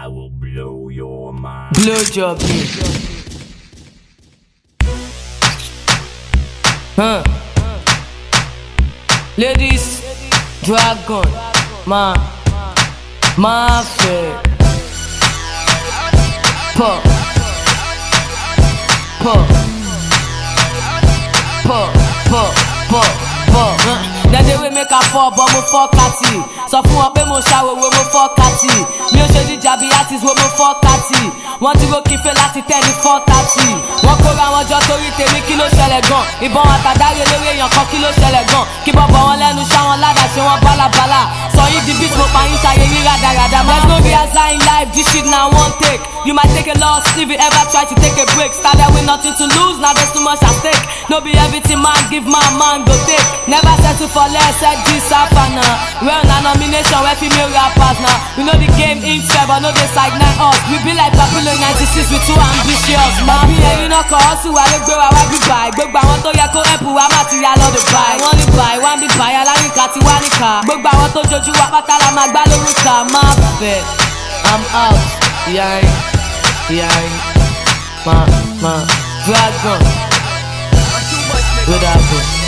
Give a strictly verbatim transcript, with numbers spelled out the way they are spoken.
I will blow your mind. Blow job me. Huh. Ladies, dragon, ma, mafia. Pop, pop, pop, pop, pop, pop. Then they will make a fall, but mo fuck catty. So fún wọn pé mo ṣàwòwò mo fuck catty. Mi ò ṣe jíjà bí artist wo mo fuck catty. Wọ́n dúró kí fẹ́ láti tẹ́ ní four thirty. Wọ́n kóra wọn jọ torí tèmi kí ló ṣẹlẹ̀ gan. Ìbọn àtàdáre lórí èèyàn kan kí ló ṣẹlẹ̀ gan. Kí bọ̀bọ̀ wọn lẹ́nu ṣá wọn ládàá ṣe wọn bálabàlà. Sọ yìí di beat mo pa yín ṣayé rí rádaràdà. There's no rehearsal in life, this shit na one take. You might take a loss if you ever try to take a break. Started with nothing to lose, now there's too much at stake. No be everything man give my man go take. Never settle for less, like this happen now. Well, na nomination where female rappers now. We know the game in fair, but no they side nine us. We be like Papilo ninety-six, we too ambitious. Man, be ẹni náà kọ́ ọ́ sí wa ló gbé wa wá bí báyìí. Gbogbo àwọn tó yẹ kó ẹ̀pù wa má ti yá lọ́dọ̀ báyìí. Wọ́n ní báyìí, wọ́n bí báyìí, aláríkà ti wá níkà. Gbogbo àwọn tó jojú wa pátá la máa gbá lórúkà. Má fẹ́, I'm out, yáyí, yáyí, má, má, dragon, good apple.